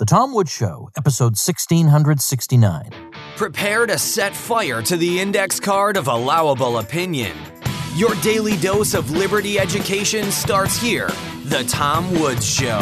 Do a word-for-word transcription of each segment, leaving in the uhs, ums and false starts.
Tom Woods Show, episode sixteen sixty-nine. Prepare to set fire to the index card of allowable opinion. Your daily dose of liberty education starts here. The Tom Woods Show.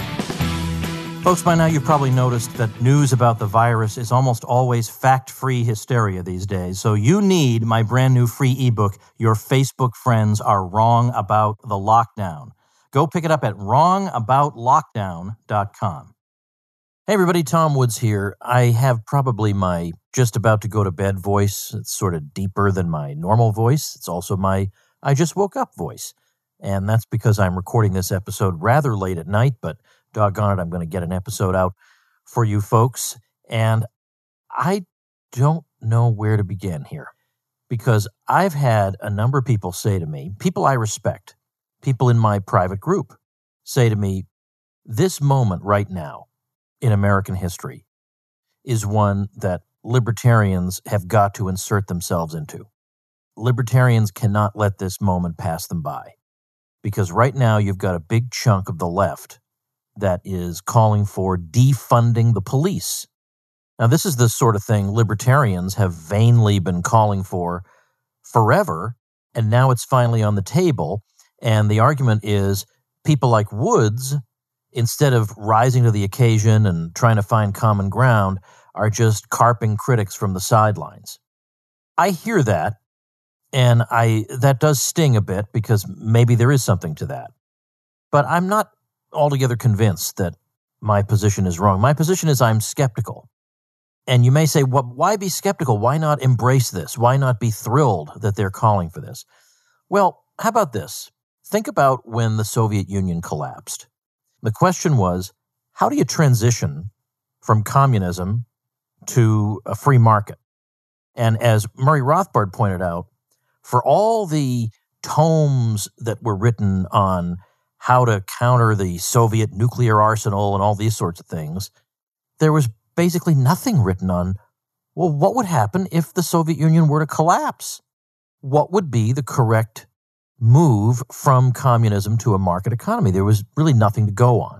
Folks, by now you've probably noticed that news about the virus is almost always fact-free hysteria these days. So you need my brand new free ebook, Your Facebook Friends Are Wrong About the Lockdown. Go pick it up at wrong about lockdown dot com. Hey everybody, Tom Woods here. I have probably my just about to go to bed voice. It's sort of deeper than my normal voice. It's also my I just woke up voice. And that's because I'm recording this episode rather late at night, but doggone it, I'm going to get an episode out for you folks. And I don't know where to begin here because I've had a number of people say to me, people I respect, people in my private group say to me, this moment right now in American history is one that libertarians have got to insert themselves into. Libertarians cannot let this moment pass them by because right now you've got a big chunk of the left that is calling for defunding the police. Now, this is the sort of thing libertarians have vainly been calling for forever, and now it's finally on the table, and the argument is people like Woods, instead of rising to the occasion and trying to find common ground, are just carping critics from the sidelines. I hear that, and I that does sting a bit because maybe there is something to that. But I'm not altogether convinced that my position is wrong. My position is I'm skeptical. And you may say, well, why be skeptical? Why not embrace this? Why not be thrilled that they're calling for this? Well, how about this? Think about when the Soviet Union collapsed. The question was, how do you transition from communism to a free market? And as Murray Rothbard pointed out, for all the tomes that were written on how to counter the Soviet nuclear arsenal and all these sorts of things, there was basically nothing written on, well, what would happen if the Soviet Union were to collapse? What would be the correct move from communism to a market economy? There was really nothing to go on.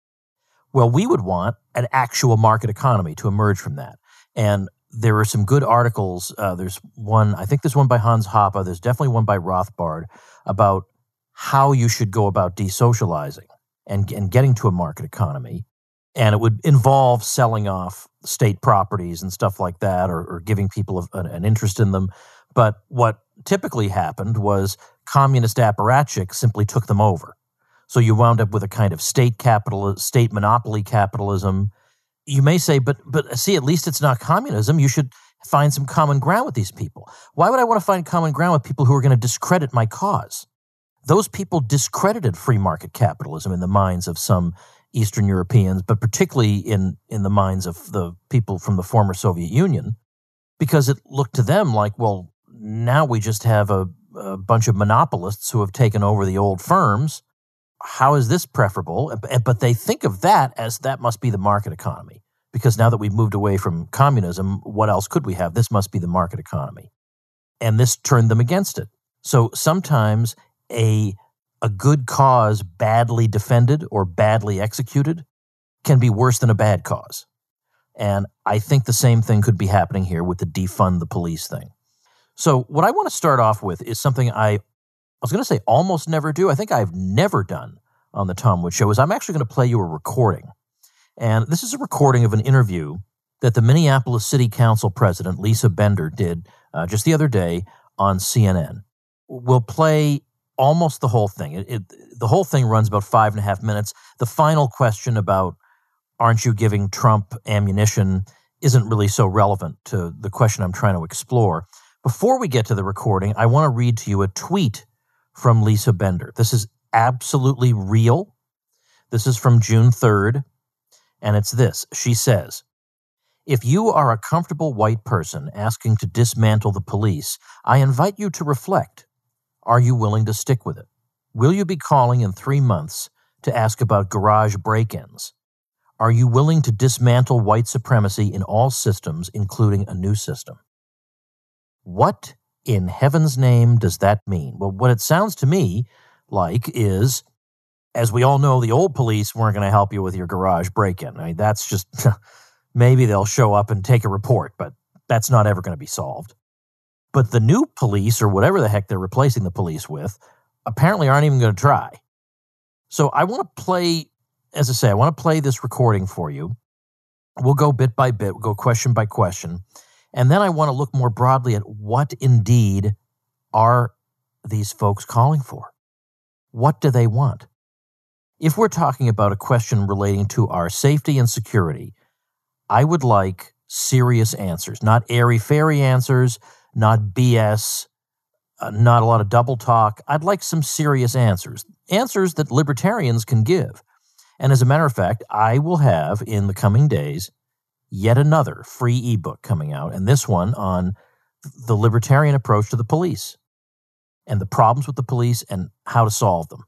Well, we would want an actual market economy to emerge from that. And there are some good articles. Uh, there's one, I think there's one by Hans Hoppe. There's definitely one by Rothbard about how you should go about desocializing and, and getting to a market economy. And it would involve selling off state properties and stuff like that, or, or giving people a, an, an interest in them. But what typically happened was communist apparatchiks simply took them over. So you wound up with a kind of state capital, state monopoly capitalism. You may say, but but see, at least it's not communism. You should find some common ground with these people. Why would I want to find common ground with people who are going to discredit my cause? Those people discredited free market capitalism in the minds of some Eastern Europeans, but particularly in, in the minds of the people from the former Soviet Union, because it looked to them like, well, now we just have a, a bunch of monopolists who have taken over the old firms. How is this preferable? But they think of that as that must be the market economy, because now that we've moved away from communism, what else could we have? This must be the market economy. And this turned them against it. So sometimes a a good cause badly defended or badly executed can be worse than a bad cause. And I think the same thing could be happening here with the defund the police thing. So what I want to start off with is something I, I was going to say almost never do. I think I've never done on the Tom Woods Show is I'm actually going to play you a recording. And this is a recording of an interview that the Minneapolis City Council president, Lisa Bender, did uh, just the other day on C N N. We'll play almost the whole thing. It, it, the whole thing runs about five and a half minutes. The final question about aren't you giving Trump ammunition isn't really so relevant to the question I'm trying to explore. Before we get to the recording, I want to read to you a tweet from Lisa Bender. This is absolutely real. This is from June third, and it's this. She says, "If you are a comfortable white person asking to dismantle the police, I invite you to reflect. Are you willing to stick with it? Will you be calling in three months to ask about garage break-ins? Are you willing to dismantle white supremacy in all systems, including a new system?" What in heaven's name does that mean? Well, what it sounds to me like is as we all know, the old police weren't going to help you with your garage break-in. I mean, that's just, maybe they'll show up and take a report, but that's not ever going to be solved. But the new police, or whatever the heck they're replacing the police with, apparently aren't even going to try. So I want to play, as I say, I want to play this recording for you. We'll go bit by bit, we'll go question by question. And then I want to look more broadly at what indeed are these folks calling for? What do they want? If we're talking about a question relating to our safety and security, I would like serious answers, not airy-fairy answers, not B S, uh, not a lot of double talk. I'd like some serious answers, answers that libertarians can give. And as a matter of fact, I will have in the coming days yet another free ebook coming out, and this one on the libertarian approach to the police and the problems with the police and how to solve them.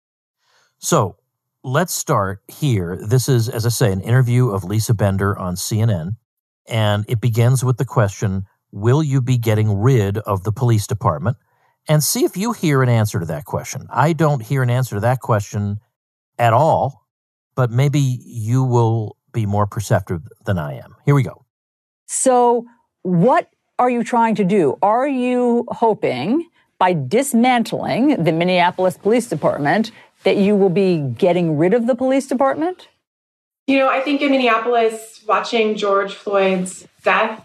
So let's start here. This is, as I say, an interview of Lisa Bender on C N N, and it begins with the question, will you be getting rid of the police department? And see if you hear an answer to that question. I don't hear an answer to that question at all, but maybe you will be more perceptive than I am. Here we go. So what are you trying to do? Are you hoping by dismantling the Minneapolis Police Department that you will be getting rid of the police department? You know, I think in Minneapolis, watching George Floyd's death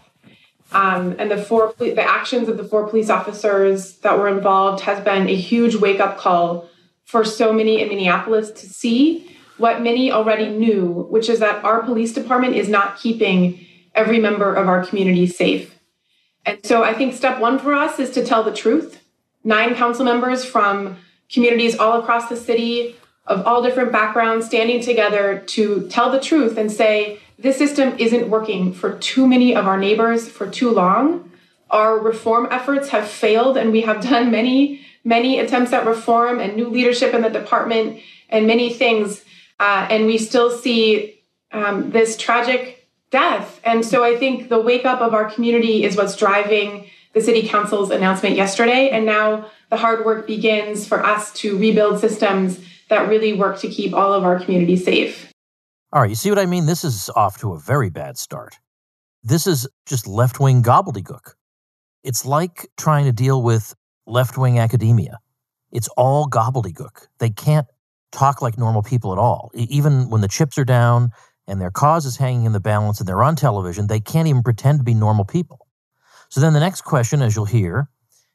um, and the four the actions of the four police officers that were involved has been a huge wake-up call for so many in Minneapolis to see what many already knew, which is that our police department is not keeping every member of our community safe. And so I think step one for us is to tell the truth. Nine council members from communities all across the city of all different backgrounds standing together to tell the truth and say, this system isn't working for too many of our neighbors for too long. Our reform efforts have failed, and we have done many, many attempts at reform and new leadership in the department and many things. Uh, and we still see um, this tragic death. And so I think the wake up of our community is what's driving the city council's announcement yesterday. And now the hard work begins for us to rebuild systems that really work to keep all of our community safe. All right, you see what I mean? This is off to a very bad start. This is just left-wing gobbledygook. It's like trying to deal with left-wing academia. It's all gobbledygook. They can't talk like normal people at all. Even when the chips are down and their cause is hanging in the balance and they're on television, they can't even pretend to be normal people. So then the next question, as you'll hear,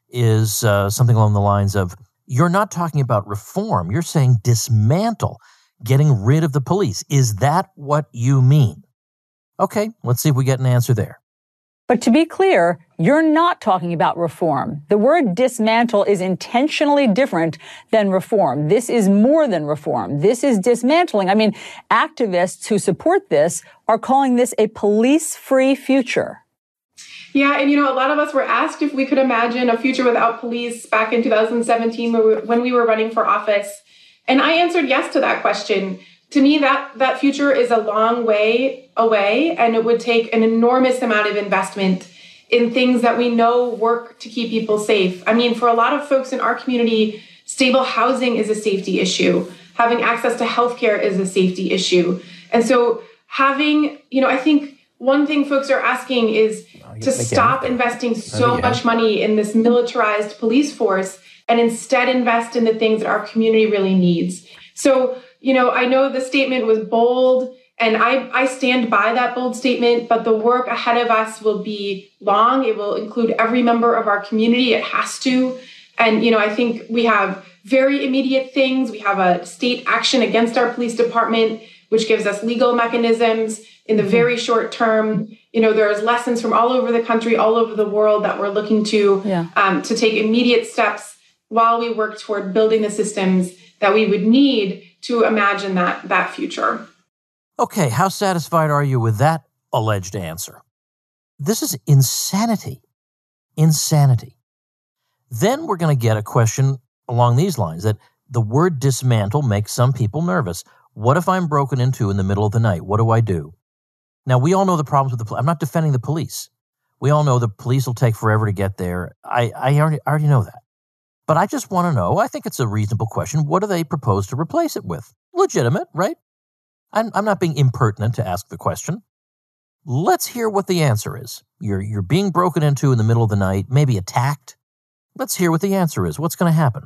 is uh, something along the lines of, you're not talking about reform. You're saying dismantle, getting rid of the police. Is that what you mean? Okay, let's see if we get an answer there. But to be clear, you're not talking about reform. The word dismantle is intentionally different than reform. This is more than reform. This is dismantling. I mean, activists who support this are calling this a police-free future. Yeah, and you know, a lot of us were asked if we could imagine a future without police back in two thousand seventeen when we were running for office. And I answered yes to that question. To me, that, that future is a long way away, and it would take an enormous amount of investment in things that we know work to keep people safe. I mean, for a lot of folks in our community, stable housing is a safety issue. Having access to healthcare is a safety issue. And so having, you know, I think one thing folks are asking is to stop investing so much money in this militarized police force and instead invest in the things that our community really needs. So, you know, I know the statement was bold, and I, I stand by that bold statement, but the work ahead of us will be long. It will include every member of our community. It has to. And, you know, I think we have very immediate things. We have a state action against our police department, which gives us legal mechanisms in the very short term. You know, there's lessons from all over the country, all over the world that we're looking to, yeah. um, to take immediate steps while we work toward building the systems that we would need to imagine that, that future. Okay, how satisfied are you with that alleged answer? This is insanity. Insanity. Then we're going to get a question along these lines, that the word dismantle makes some people nervous. What if I'm broken into in the middle of the night? What do I do? Now, we all know the problems with the police. I'm not defending the police. We all know the police will take forever to get there. I, I already, I already know that. But I just want to know, I think it's a reasonable question, what do they propose to replace it with? Legitimate, right? I'm, I'm not being impertinent to ask the question. Let's hear what the answer is. You're, you're being broken into in the middle of the night, maybe attacked. Let's hear what the answer is. What's going to happen?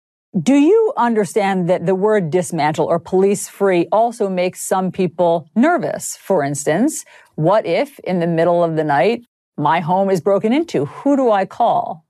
Do you understand that the word dismantle or police free also makes some people nervous? For instance, what if in the middle of the night, my home is broken into? Who do I call?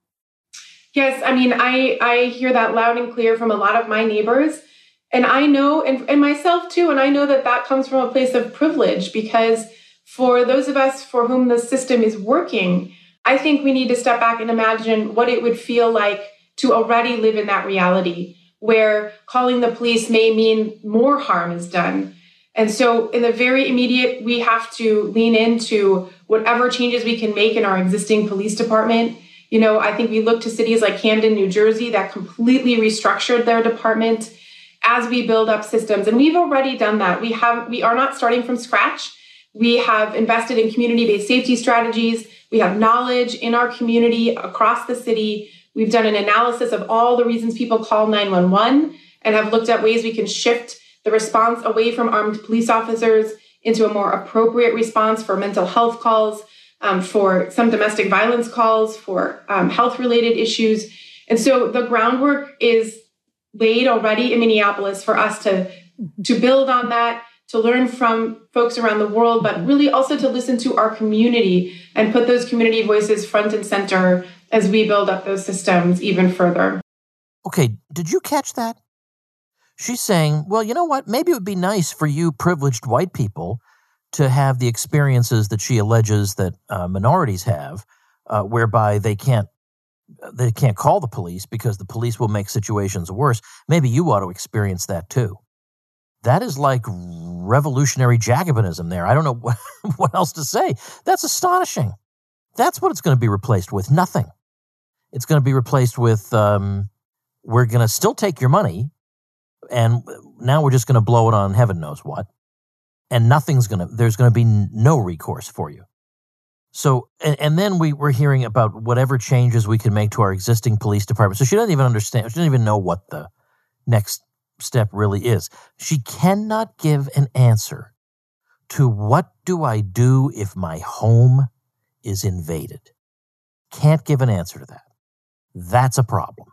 Yes, I mean, I, I hear that loud and clear from a lot of my neighbors. And I know, and, and myself too, and I know that that comes from a place of privilege, because for those of us for whom the system is working, I think we need to step back and imagine what it would feel like to already live in that reality where calling the police may mean more harm is done. And so in the very immediate, we have to lean into whatever changes we can make in our existing police department. You know, I think we look to cities like Camden, New Jersey, that completely restructured their department as we build up systems. And we've already done that. We have, we are not starting from scratch. We have invested in community-based safety strategies. We have knowledge in our community across the city. We've done an analysis of all the reasons people call nine one one and have looked at ways we can shift the response away from armed police officers into a more appropriate response for mental health calls, um, for some domestic violence calls, for um, health-related issues. And so the groundwork is laid already in Minneapolis for us to, to build on that, to learn from folks around the world, but really also to listen to our community and put those community voices front and center as we build up those systems even further. Okay, did you catch that? She's saying, well, you know what? Maybe it would be nice for you privileged white people to have the experiences that she alleges that uh, minorities have, uh, whereby they can't they can't call the police because the police will make situations worse. Maybe you ought to experience that too. That is like revolutionary Jacobinism there. I don't know what, what else to say. That's astonishing. That's what it's going to be replaced with. Nothing. It's going to be replaced with, um, we're going to still take your money, and now we're just going to blow it on heaven knows what. And nothing's going to, there's going to be no recourse for you. So, and, and then we were hearing about whatever changes we can make to our existing police department. So she doesn't even understand, she doesn't even know what the next step really is. She cannot give an answer to what do I do if my home is invaded. Can't give an answer to that. That's a problem.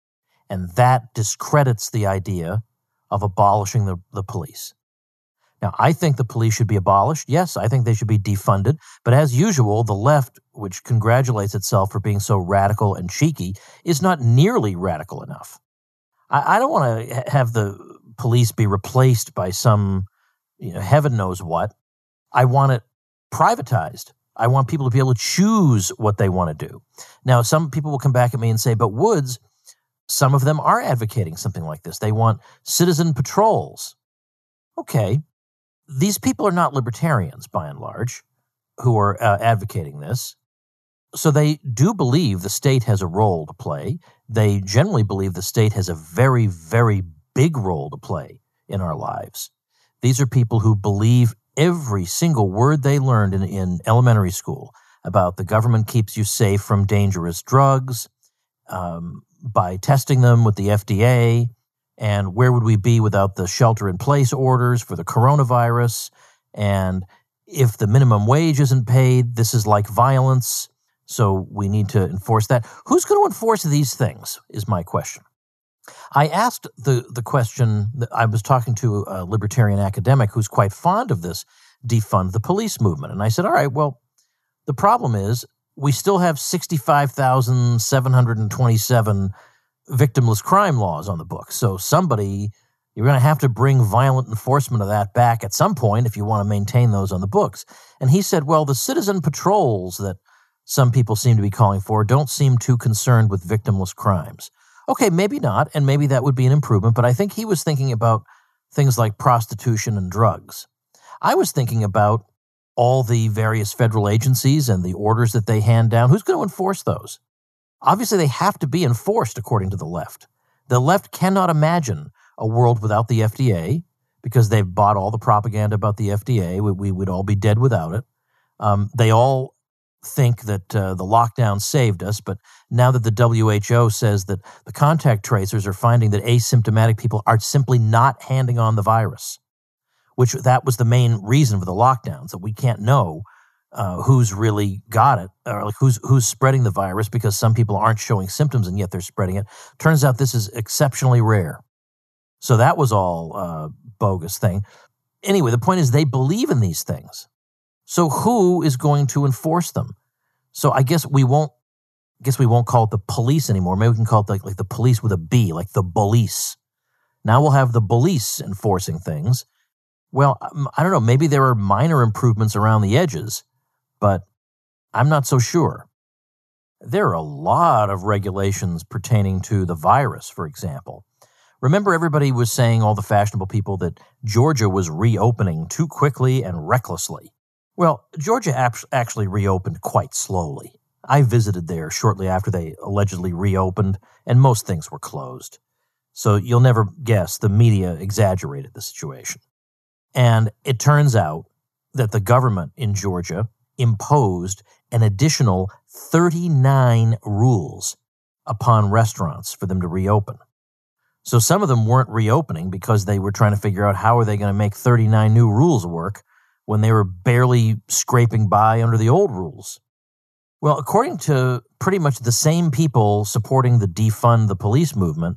And that discredits the idea of abolishing the, the police. Now, I think the police should be abolished. Yes, I think they should be defunded. But as usual, the left, which congratulates itself for being so radical and cheeky, is not nearly radical enough. I, I don't want to have the police be replaced by some, you know, heaven knows what. I want it privatized. I want people to be able to choose what they want to do. Now, some people will come back at me and say, but Woods, some of them are advocating something like this. They want citizen patrols. Okay. These people are not libertarians, by and large, who are uh, advocating this. So they do believe the state has a role to play. They generally believe the state has a very, very big role to play in our lives. These are people who believe every single word they learned in, in elementary school about the government keeps you safe from dangerous drugs, um, by testing them with the F D A, and where would we be without the shelter-in-place orders for the coronavirus? And if the minimum wage isn't paid, this is like violence, so we need to enforce that. Who's going to enforce these things is my question. I asked the, the question, I was talking to a libertarian academic who's quite fond of this defund the police movement. And I said, all right, well, the problem is we still have sixty-five thousand seven hundred twenty-seven victimless crime laws on the books. So somebody, you're going to have to bring violent enforcement of that back at some point if you want to maintain those on the books. And he said, well, the citizen patrols that some people seem to be calling for don't seem too concerned with victimless crimes. Okay, maybe not, and maybe that would be an improvement, but I think he was thinking about things like prostitution and drugs. I was thinking about all the various federal agencies and the orders that they hand down. Who's going to enforce those? Obviously, they have to be enforced according to the left. The left cannot imagine a world without the F D A because they've bought all the propaganda about the F D A. We, we would all be dead without it. Um, they all think that uh, the lockdown saved us, but now that the W H O says that the contact tracers are finding that asymptomatic people are simply not handing on the virus, which that was the main reason for the lockdowns, that we can't know uh, who's really got it, or like who's who's spreading the virus, because some people aren't showing symptoms and yet they're spreading it. Turns out this is exceptionally rare. So that was all a bogus thing. Anyway, the point is they believe in these things. So who is going to enforce them? So I guess we won't guess we won't call it the police anymore. Maybe we can call it like, like the police with a B, like the police. Now we'll have the police enforcing things. Well, I don't know. Maybe there are minor improvements around the edges, but I'm not so sure. There are a lot of regulations pertaining to the virus, for example. Remember, everybody was saying, all the fashionable people, that Georgia was reopening too quickly and recklessly. Well, Georgia actually reopened quite slowly. I visited there shortly after they allegedly reopened, and most things were closed. So you'll never guess the media exaggerated the situation. And it turns out that the government in Georgia imposed an additional thirty-nine rules upon restaurants for them to reopen. So some of them weren't reopening because they were trying to figure out how are they going to make thirty-nine new rules work when they were barely scraping by under the old rules. Well, according to pretty much the same people supporting the defund the police movement,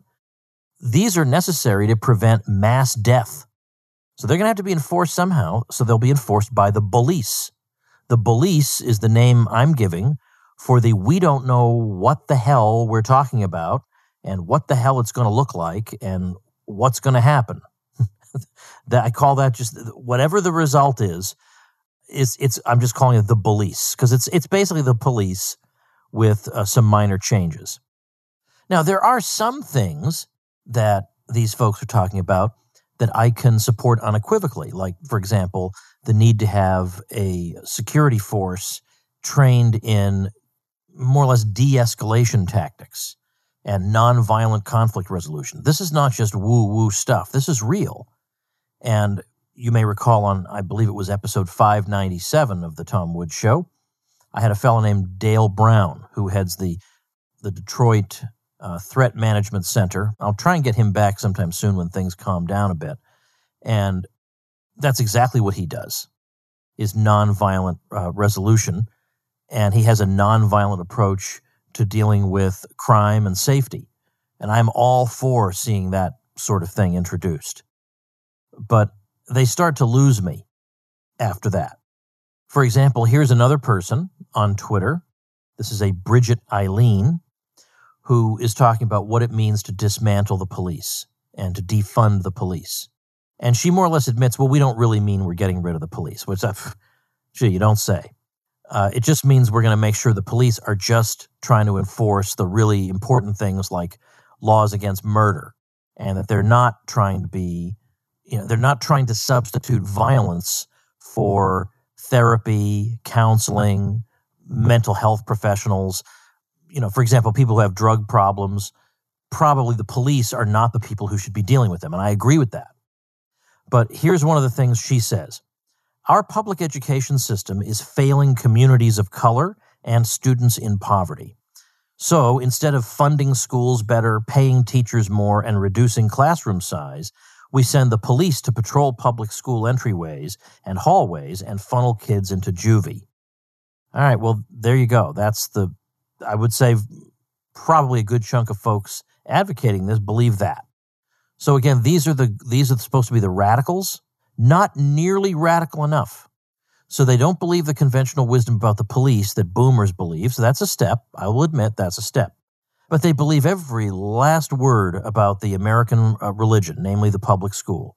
these are necessary to prevent mass death. So they're going to have to be enforced somehow, so they'll be enforced by the police. The police is the name I'm giving for the we don't know what the hell we're talking about and what the hell it's going to look like and what's going to happen. That I call that just whatever the result is, is it's I'm just calling it the police, because it's it's basically the police with uh, some minor changes. Now, there are some things that these folks are talking about that I can support unequivocally, like, for example, the need to have a security force trained in more or less de-escalation tactics and nonviolent conflict resolution. This is not just woo-woo stuff. This is real. And you may recall on, I believe it was episode five ninety-seven of the Tom Woods Show, I had a fellow named Dale Brown who heads the, the Detroit uh, Threat Management Center. I'll try and get him back sometime soon when things calm down a bit. And that's exactly what he does, is nonviolent uh, resolution. And he has a nonviolent approach to dealing with crime and safety. And I'm all for seeing that sort of thing introduced. But they start to lose me after that. For example, here's another person on Twitter. This is a Bridget Eileen, who is talking about what it means to dismantle the police and to defund the police. And she more or less admits, well, we don't really mean we're getting rid of the police, which, uh, gee, you don't say. Uh, it just means we're going to make sure the police are just trying to enforce the really important things like laws against murder, and that they're not trying to be, you know, they're not trying to substitute violence for therapy, counseling, mental health professionals. You know, for example, people who have drug problems, probably the police are not the people who should be dealing with them. And I agree with that. But here's one of the things she says. Our public education system is failing communities of color and students in poverty. So instead of funding schools better, paying teachers more, and reducing classroom size, we send the police to patrol public school entryways and hallways and funnel kids into juvie. All right, well, there you go. That's the, I would say, probably a good chunk of folks advocating this believe that. So again, these are the these are supposed to be the radicals, not nearly radical enough. So they don't believe the conventional wisdom about the police that boomers believe. So that's a step. I will admit that's a step. But they believe every last word about the American uh, religion, namely the public school.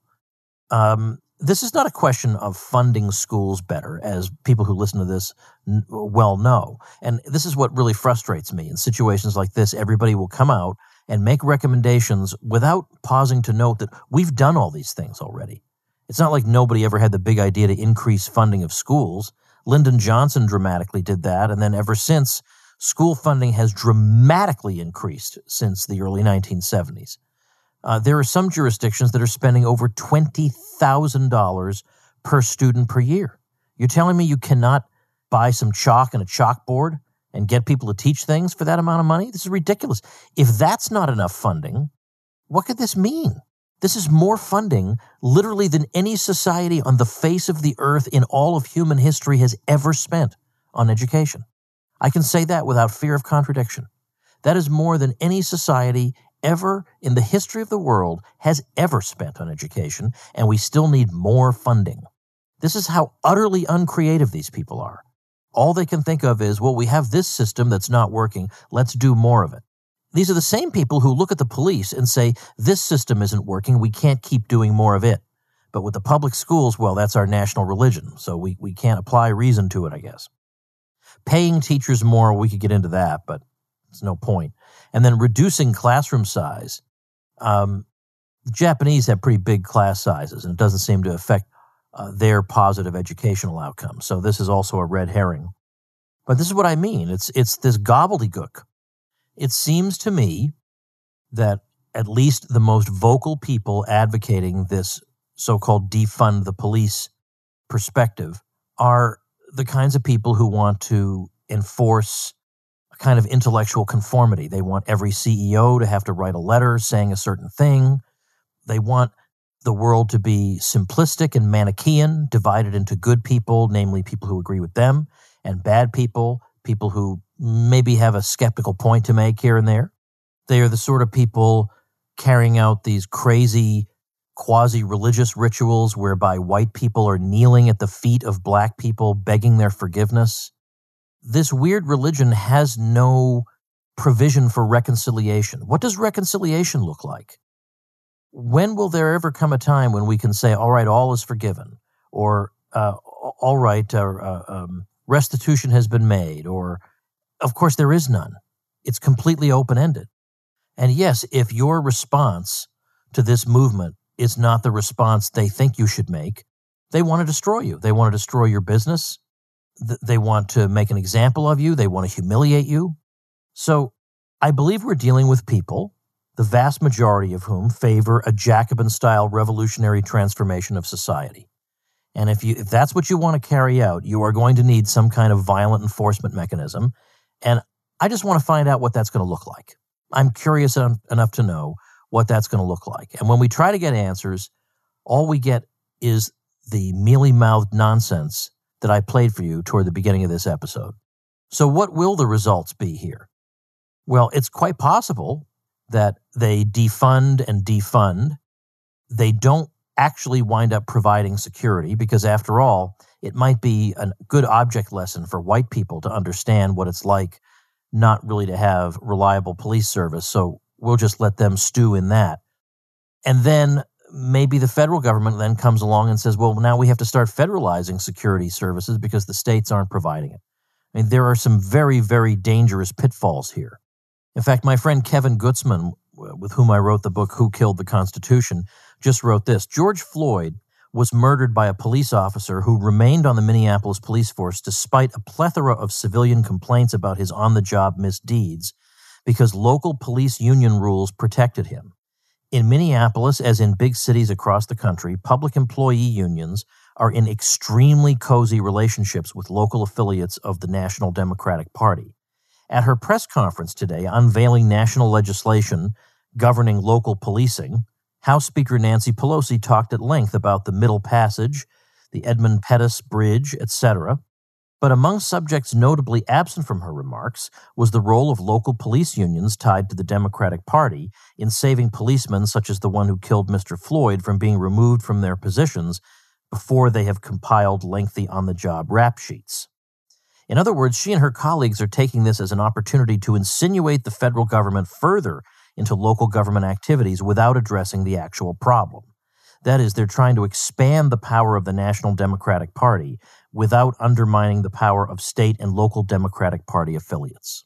Um, this is not a question of funding schools better, as people who listen to this n- well know. And this is what really frustrates me. In situations like this, everybody will come out and make recommendations without pausing to note that we've done all these things already. It's not like nobody ever had the big idea to increase funding of schools. Lyndon Johnson dramatically did that, and then ever since, school funding has dramatically increased since the early nineteen seventies. Uh, there are some jurisdictions that are spending over twenty thousand dollars per student per year. You're telling me you cannot buy some chalk and a chalkboard and get people to teach things for that amount of money? This is ridiculous. If that's not enough funding, what could this mean? This is more funding, literally, than any society on the face of the earth in all of human history has ever spent on education. I can say that without fear of contradiction. That is more than any society ever in the history of the world has ever spent on education, and we still need more funding. This is how utterly uncreative these people are. All they can think of is, well, we have this system that's not working. Let's do more of it. These are the same people who look at the police and say, this system isn't working. We can't keep doing more of it. But with the public schools, well, that's our national religion, so we, we can't apply reason to it, I guess. Paying teachers more, we could get into that, but there's no point. And then reducing classroom size. Um, the Japanese have pretty big class sizes, and it doesn't seem to affect uh, their positive educational outcomes. So this is also a red herring. But this is what I mean. It's it's this gobbledygook. It seems to me that at least the most vocal people advocating this so-called defund the police perspective are the kinds of people who want to enforce a kind of intellectual conformity. They want every C E O to have to write a letter saying a certain thing. They want the world to be simplistic and Manichaean, divided into good people, namely people who agree with them, and bad people, people who maybe have a skeptical point to make here and there. They are the sort of people carrying out these crazy quasi-religious rituals whereby white people are kneeling at the feet of black people, begging their forgiveness. This weird religion has no provision for reconciliation. What does reconciliation look like? When will there ever come a time when we can say, all right, all is forgiven, or uh, all right, uh, uh, um, restitution has been made, or of course there is none. It's completely open-ended. And yes, if your response to this movement is not the response they think you should make, they want to destroy you. They want to destroy your business. They want to make an example of you. They want to humiliate you. So I believe we're dealing with people, the vast majority of whom favor a Jacobin-style revolutionary transformation of society. And if you if that's what you want to carry out, you are going to need some kind of violent enforcement mechanism. And I just want to find out what that's going to look like. I'm curious en- enough to know what that's going to look like. And when we try to get answers, all we get is the mealy-mouthed nonsense that I played for you toward the beginning of this episode. So what will the results be here? Well, it's quite possible that they defund and defund. They don't actually wind up providing security because, after all, it might be a good object lesson for white people to understand what it's like not really to have reliable police service. So we'll just let them stew in that. And then maybe the federal government then comes along and says, well, now we have to start federalizing security services because the states aren't providing it. I mean, there are some very, very dangerous pitfalls here. In fact, my friend Kevin Gutzman, with whom I wrote the book Who Killed the Constitution, just wrote this. George Floyd was murdered by a police officer who remained on the Minneapolis police force despite a plethora of civilian complaints about his on-the-job misdeeds because local police union rules protected him. In Minneapolis, as in big cities across the country, public employee unions are in extremely cozy relationships with local affiliates of the National Democratic Party. At her press conference today, unveiling national legislation governing local policing, House Speaker Nancy Pelosi talked at length about the Middle Passage, the Edmund Pettus Bridge, et cetera. But among subjects notably absent from her remarks was the role of local police unions tied to the Democratic Party in saving policemen such as the one who killed Mister Floyd from being removed from their positions before they have compiled lengthy on-the-job rap sheets. In other words, she and her colleagues are taking this as an opportunity to insinuate the federal government further into local government activities without addressing the actual problem. That is, they're trying to expand the power of the National Democratic Party without undermining the power of state and local Democratic Party affiliates.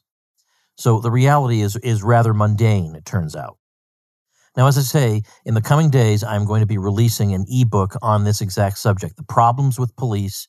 So the reality is, is rather mundane, it turns out. Now, as I say, in the coming days, I'm going to be releasing an ebook on this exact subject, the problems with police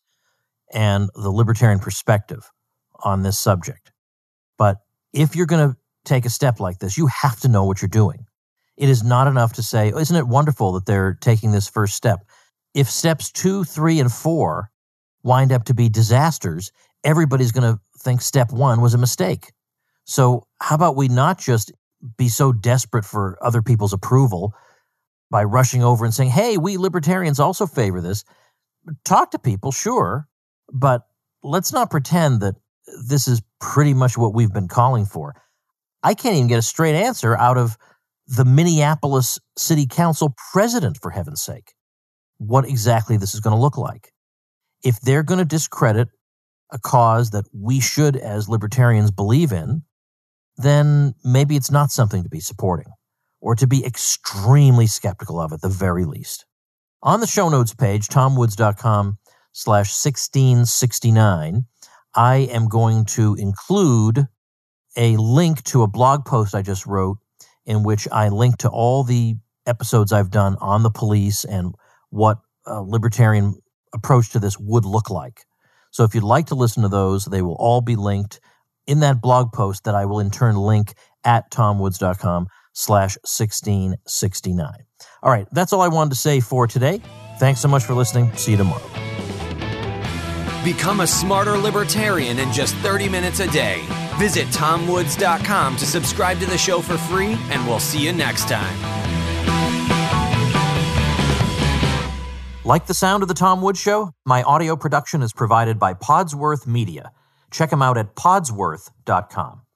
and the libertarian perspective on this subject. But if you're going to take a step like this, you have to know what you're doing. It is not enough to say, oh, isn't it wonderful that they're taking this first step? If steps two, three, and four wind up to be disasters, everybody's going to think step one was a mistake. So how about we not just be so desperate for other people's approval by rushing over and saying, hey, we libertarians also favor this. Talk to people, sure, but let's not pretend that this is pretty much what we've been calling for. I can't even get a straight answer out of the Minneapolis City Council president, for heaven's sake, what exactly this is going to look like. If they're going to discredit a cause that we should, as libertarians, believe in, then maybe it's not something to be supporting, or to be extremely skeptical of at the very least. On the show notes page, tomwoods.com slash 1669, I am going to include a link to a blog post I just wrote in which I link to all the episodes I've done on the police and what a libertarian approach to this would look like. So if you'd like to listen to those, they will all be linked in that blog post that I will in turn link at tomwoods.com slash 1669. All right, that's all I wanted to say for today. Thanks so much for listening. See you tomorrow. Become a smarter libertarian in just thirty minutes a day. Visit tom woods dot com to subscribe to the show for free, and we'll see you next time. Like the sound of The Tom Woods Show? My audio production is provided by Podsworth Media. Check them out at podsworth dot com.